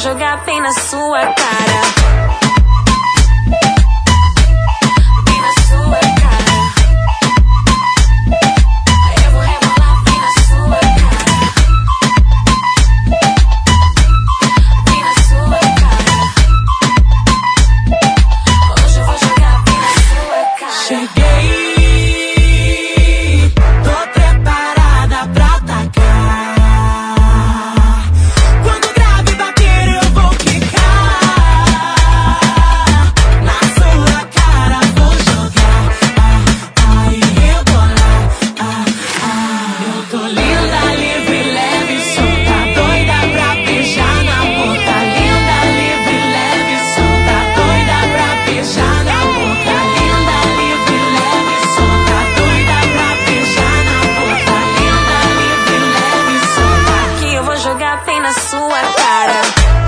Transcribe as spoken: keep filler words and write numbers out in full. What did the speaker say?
jogar bem na sua cara. Bem na sua cara. Eu vou rebolar bem na sua cara. Bem na sua cara. Hoje eu vou jogar bem na sua cara. Cheguei, tô preparada pra atacar. Quando o grave bater eu vou quicar. Na sua cara vou jogar. Ah, ai, rebolar. Ah, ah. Eu tô linda, livre, leve, solta, doida pra beijar na boca. Linda, livre, leve, solta, doida pra beijar na boca. Linda, livre, leve, solta, doida pra beijar na boca. Linda, livre, leve, solta. Que eu vou jogar bem na sua cara.